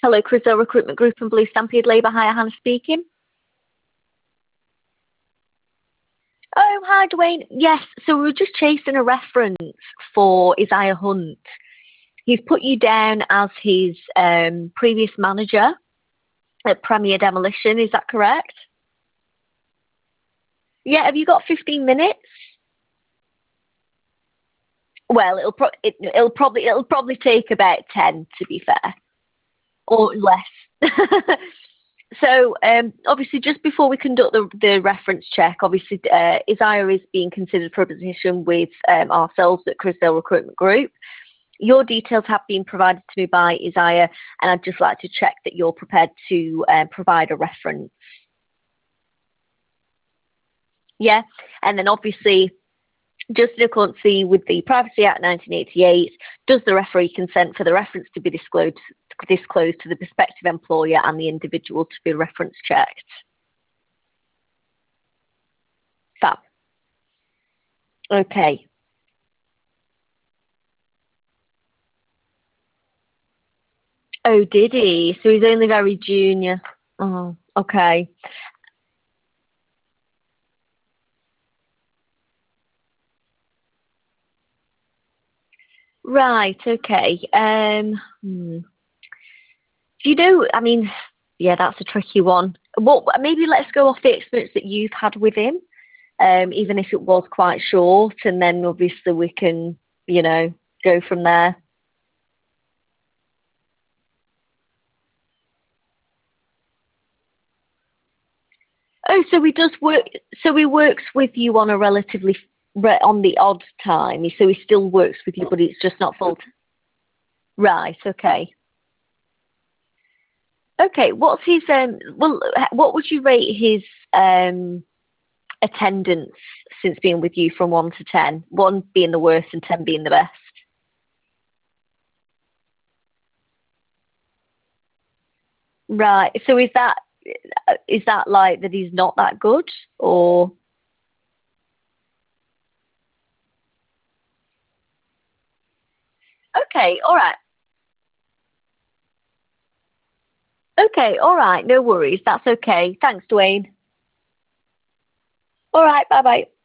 Hello, Criswell Recruitment Group and Blue Stampede Labour Hire, Hannah speaking. Oh, hi, Dwayne. Yes, so we were just chasing a reference for Isaiah Hunt. He's put you down as his previous manager at Premier Demolition. Is that correct? Yeah. Have you got 15 minutes? Well, it'll probably take about 10, to be fair, or less. So, obviously, just before we conduct the reference check, obviously, Isaiah is being considered for a position with ourselves at Criswell Recruitment Group. Your details have been provided to me by Isaiah, and I'd just like to check that you're prepared to provide a reference. Yeah, and then obviously, just in accordance with the Privacy Act 1988, does the referee consent for the reference to be disclosed to the prospective employer and the individual to be reference checked? Fab. Okay. Oh, did he? So he's only very junior. Oh, okay. Right, okay. Do you know, I mean, yeah, that's a tricky one. Well, maybe let's go off the experience that you've had with him, even if it was quite short, and then obviously we can, go from there. Oh, so he does work. So he works with you on a on the odd time. So he still works with you, but it's just not full. Right. Okay. Okay. What's his Well, what would you rate his attendance since being with you from 1 to 10? 1 being the worst and 10 being the best. Right. So is that like that he's not that good, or? Okay. All right. Okay. All right. No worries. That's okay. Thanks, Dwayne. All right. Bye bye.